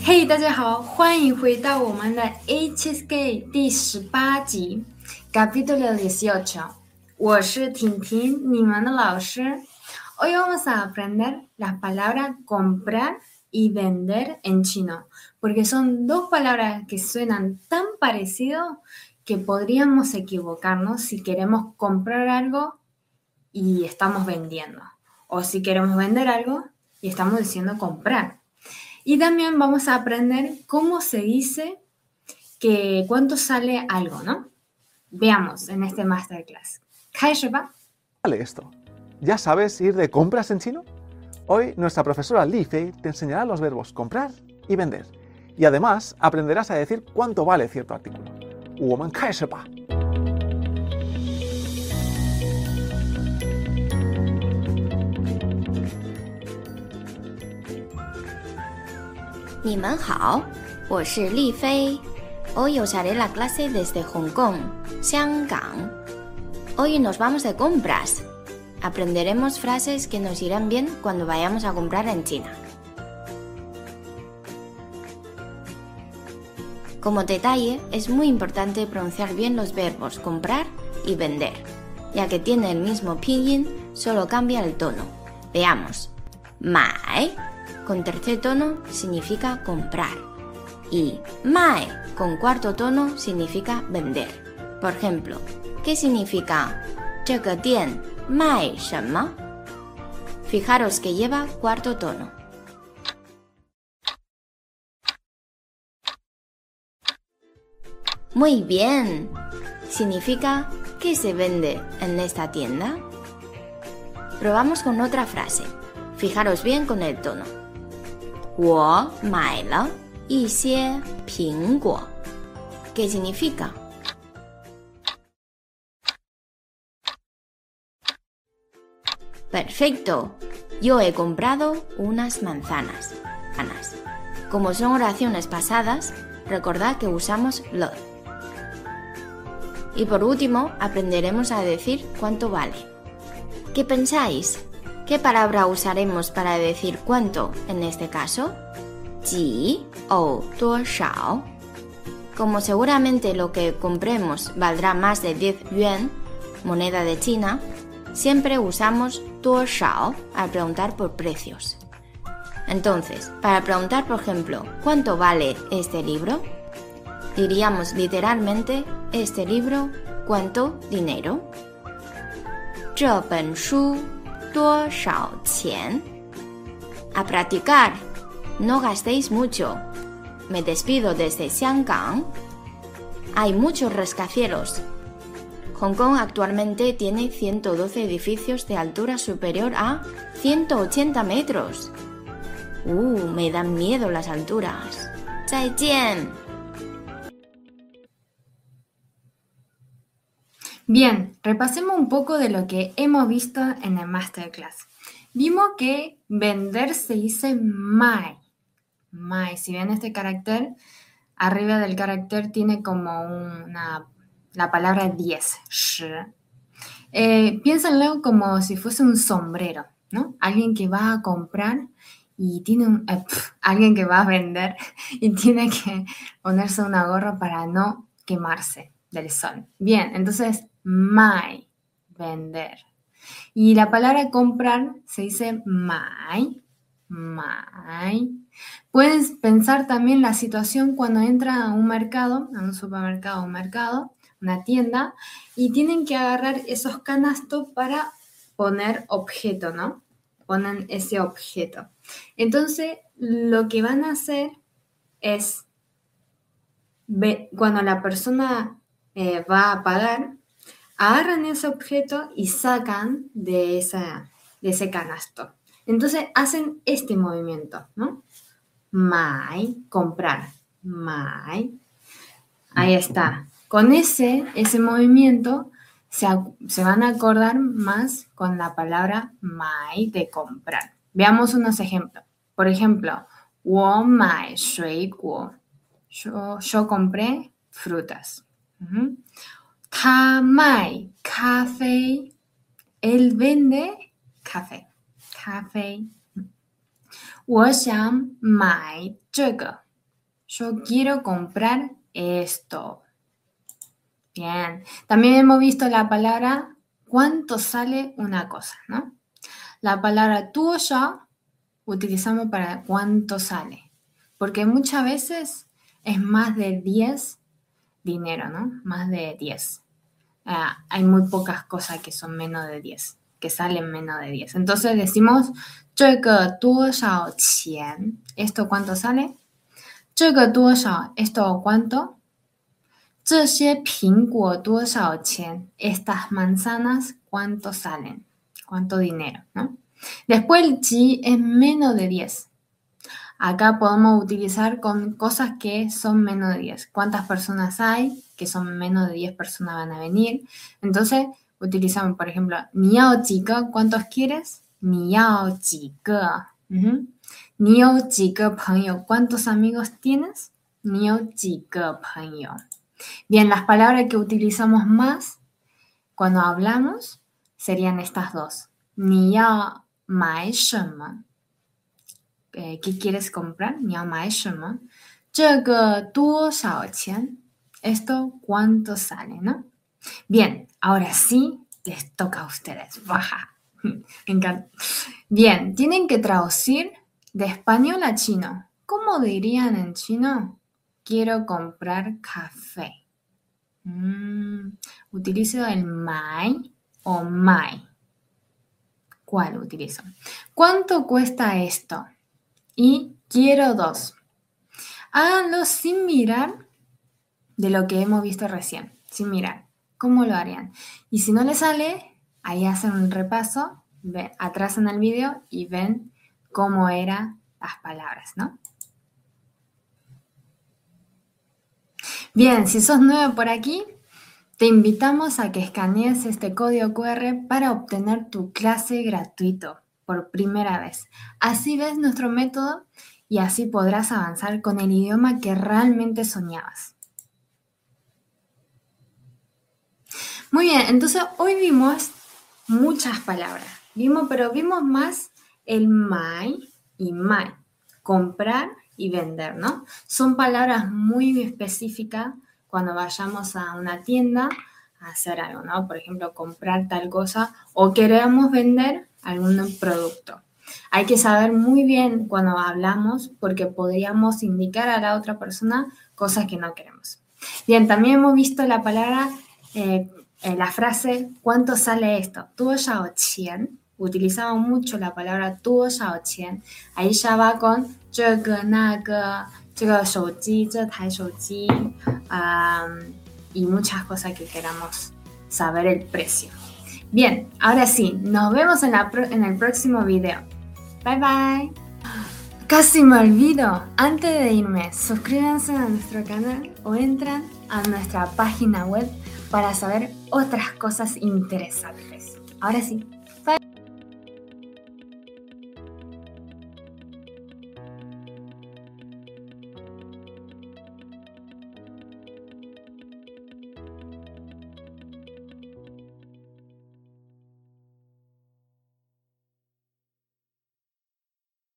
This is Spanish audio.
嘿，大家好，欢迎回到我们的 HSK 第18集 Capítulo 18。我是婷婷，你们的老师。Hoy vamos a aprender las palabras comprar y vender en chino, porque son dos palabras que suenan tan parecido que podríamos equivocarnos si queremos comprar algo y estamos vendiendo, o si queremos vender algo y estamos diciendo comprar. Y también vamos a aprender cómo se dice que cuánto sale algo, ¿no? Veamos en este masterclass. 开始吧。 Vale esto. ¿Ya sabes ir de compras en chino? Hoy nuestra profesora Li Fei te enseñará los verbos comprar y vender. Y además aprenderás a decir cuánto vale cierto artículo. 我们开始吧。 你们好，我是丽菲。Hoy os haré la clase desde Hong Kong, 香港。Hoy nos vamos de compras. Aprenderemos frases que nos irán bien cuando vayamos a comprar en China. Como detalle, es muy importante pronunciar bien los verbos comprar y vender, ya que tiene el mismo pinyin, solo cambia el tono. Veamos. 买 con tercer tono significa comprar y 卖 con cuarto tono significa vender. Por ejemplo, ¿qué significa 这个店卖什么? Fijaros que lleva cuarto tono. Muy bien. Significa ¿qué se vende en esta tienda? Probamos con otra frase. Fijaros bien con el tono. 我买了一些苹果. ¿Qué significa? Perfecto. Yo he comprado unas manzanas. Como son oraciones pasadas, recordad que usamos lo. Y por último, aprenderemos a decir cuánto vale. ¿Qué pensáis? ¿Qué palabra usaremos para decir cuánto en este caso? 几 o 多少. Como seguramente lo que compremos valdrá más de 10 yuan, moneda de China, siempre usamos 多少 al preguntar por precios. Entonces, para preguntar, por ejemplo, ¿cuánto vale este libro? Diríamos literalmente, este libro, ¿cuánto dinero? 这本书多少钱? A practicar. No gastéis mucho. Me despido desde Xianggang. Hay muchos rascacielos. Hong Kong actualmente tiene 112 edificios de altura superior a 180 metros. Me dan miedo las alturas. 再见. Bien, repasemos un poco de lo que hemos visto en el masterclass. Vimos que vender se dice mai. Mai, si ven este carácter, arriba del carácter tiene como la palabra 10, shi. Piénsenlo como si fuese un sombrero, ¿no? Alguien que va a comprar y tiene alguien que va a vender y tiene que ponerse una gorra para no quemarse del sol. Bien, entonces, mai, vender. Y la palabra comprar se dice mai, mai. Puedes pensar también la situación cuando entra a un mercado, a un supermercado, un mercado, una tienda, y tienen que agarrar esos canastos para poner objeto, ¿no? Ponen ese objeto. Entonces, lo que van a hacer es, cuando la persona va a pagar, agarran ese objeto y sacan de ese canasto. Entonces, hacen este movimiento, ¿no? Mai, comprar. Mai. Ahí está. Con ese movimiento se van a acordar más con la palabra mai de comprar. Veamos unos ejemplos. Por ejemplo, 我买水果. Yo compré frutas. 他卖咖啡. Él vende café. 我想买这个. Yo quiero comprar esto. Bien. También hemos visto la palabra cuánto sale una cosa, ¿no? La palabra 多少 utilizamos para cuánto sale. Porque muchas veces es más de 10 dinero, ¿no? Más de 10. Hay muy pocas cosas que son menos de 10, que salen menos de 10. Entonces decimos 这个多少钱? ¿Esto cuánto sale? 这个多少? ¿Esto cuánto? 这些苹果多少钱? Estas manzanas ¿cuánto salen? ¿Cuánto dinero? ¿No? Después el chi es menos de 10. Acá podemos utilizar con cosas que son menos de 10. ¿Cuántas personas hay? Que son menos de 10 personas van a venir. Entonces utilizamos, por ejemplo, 你要几个? ¿Cuántos quieres? 你要几个? 你有几个朋友? ¿Cuántos amigos tienes? 你有几个朋友? Bien, las palabras que utilizamos más cuando hablamos serían estas dos. 你要买什么? ¿Qué quieres comprar? 你要买什么? 这个多少钱? Esto cuánto sale, ¿no? Bien, ahora sí les toca a ustedes. ¡Baja! Me encanta. Bien, tienen que traducir de español a chino. ¿Cómo dirían en chino? Quiero comprar café. ¿Utilizo el mai o mai? ¿Cuál utilizo? ¿Cuánto cuesta esto? Y quiero 2. Háganlo sin mirar de lo que hemos visto recién. Sin mirar. ¿Cómo lo harían? Y si no les sale, ahí hacen un repaso, atrasan el video y ven cómo eran las palabras, ¿no? Bien, si sos nuevo por aquí, te invitamos a que escanees este código QR para obtener tu clase gratuito por primera vez. Así ves nuestro método y así podrás avanzar con el idioma que realmente soñabas. Muy bien, entonces hoy vimos muchas palabras. Pero vimos más el mai y mai, comprar y vender, ¿no? Son palabras muy específicas cuando vayamos a una tienda a hacer algo, ¿no? Por ejemplo, comprar tal cosa o queremos vender algún producto. Hay que saber muy bien cuando hablamos porque podríamos indicar a la otra persona cosas que no queremos. Bien, también hemos visto la palabra, la frase ¿cuánto sale esto? 多少钱? Utilizamos mucho la palabra 多少钱. Ahí ya va con 这个那个这个手机这台手机 y muchas cosas que queramos saber el precio. Bien, ahora sí, nos vemos en el próximo video. Bye bye. Casi me olvido. Antes de irme, suscríbanse a nuestro canal o entran a nuestra página web para saber otras cosas interesantes. Ahora sí.